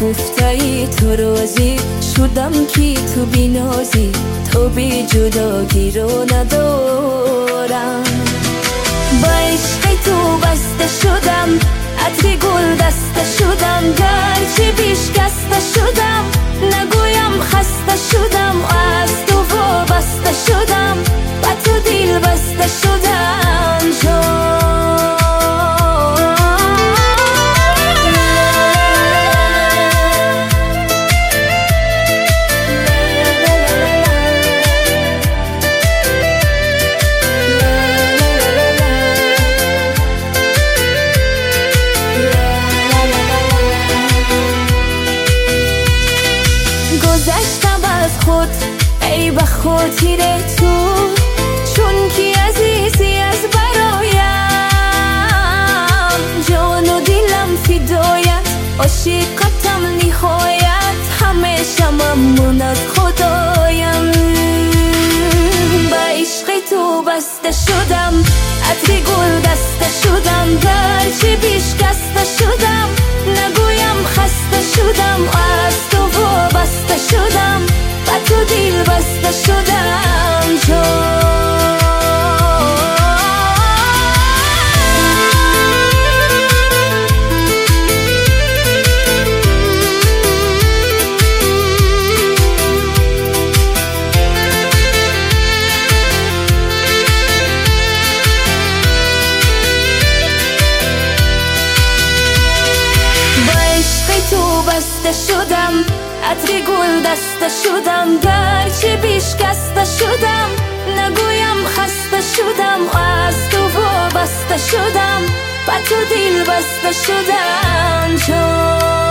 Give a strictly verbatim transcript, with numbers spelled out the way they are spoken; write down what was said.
گفتایی تو رازی شدم کی تو بینازی، تو بی جداگی رو ندارم. با عشق تو بسته شدم، عطر گل دسته شدم، گرچه بیشکسته شدم نگویم خسته شدم. از تو وابسته شدم، با تو دل بسته شدم جان. گذشتم از خود ای به خاطر تو، چون که عزیزی از برایم، جان و دلم فدایت، عاشقتم نهایت، همیشه ممنون از خدایم. با عشق تو بسته شدم، عطر گل دسته شدم، گرچه بیشکسته شدم نگویم خسته شدم. از تو وابسته شدم، با تو دل بسته شدم جان. تو بسته شدم، عطر گل دسته شدم، گرچه بیشکسته شدم نگویم خسته شدم. از تو وابسته شدم، با تو دل بسته شدم جان.